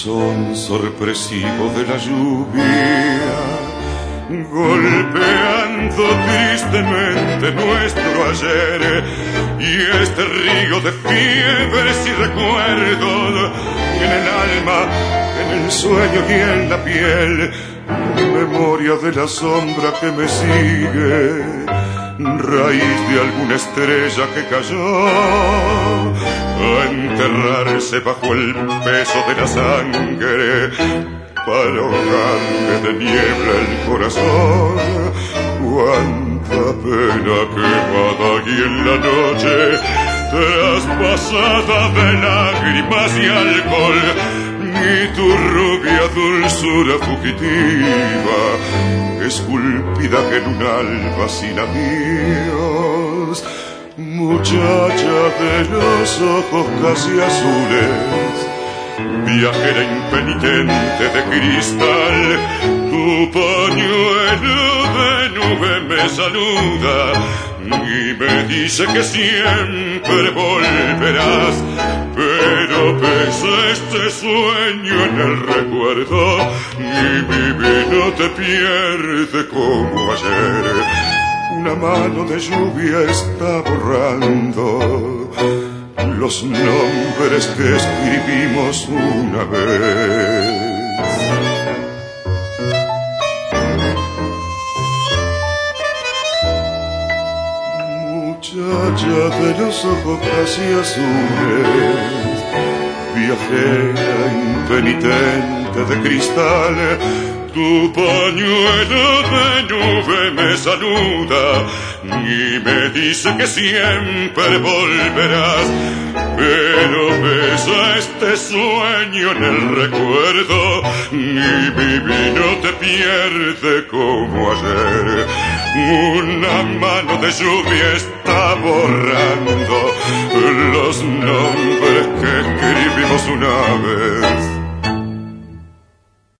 son sorpresivo de la lluvia, golpeando tristemente nuestro ayer, y este río de fiebres y recuerdos en el alma, en el sueño y en la piel, memoria de la sombra que me sigue, raíz de alguna estrella que cayó a enterrarse bajo el peso de la sangre, para ahogarme de niebla el corazón. Cuánta pena quemada y en la noche traspasada de lágrimas y alcohol, y tu rubia dulzura fugitiva, esculpida en un alba sin amigos. Muchacha de los ojos casi azules, viajera impenitente de cristal, tu pañuelo de nube me saluda y me dice que siempre volverás, pero pesa este sueño en el recuerdo y mi vida te pierde como ayer. Una mano de lluvia está borrando los nombres que escribimos una vez. Muchacha de los ojos casi azules, viajera impenitente de cristal, tu pañuelo de nube me saluda y me dice que siempre volverás, pero pesa este sueño en el recuerdo y mi vino te pierde como ayer. Una mano de lluvia está borrando